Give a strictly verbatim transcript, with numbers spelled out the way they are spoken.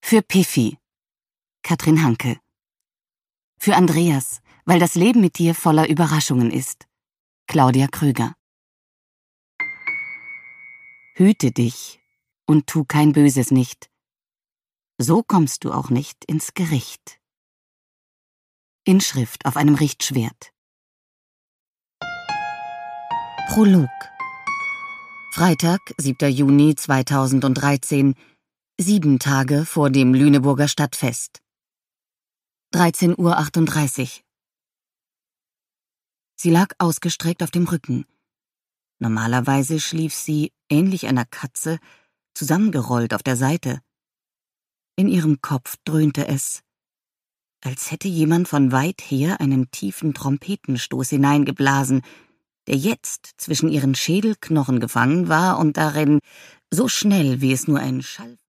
Für Piffy, Katrin Hanke. Für Andreas, weil das Leben mit dir voller Überraschungen ist, Claudia Krüger. Hüte dich und tu kein Böses nicht. So kommst du auch nicht ins Gericht. Inschrift auf einem Richtschwert. Prolog. Freitag, siebter Juni zweitausenddreizehn, sieben Tage vor dem Lüneburger Stadtfest. dreizehn Uhr achtunddreißig. Sie lag ausgestreckt auf dem Rücken. Normalerweise schlief sie, ähnlich einer Katze, zusammengerollt auf der Seite. In ihrem Kopf dröhnte es, als hätte jemand von weit her einen tiefen Trompetenstoß hineingeblasen, der jetzt zwischen ihren Schädelknochen gefangen war und darin, so schnell wie es nur ein Schall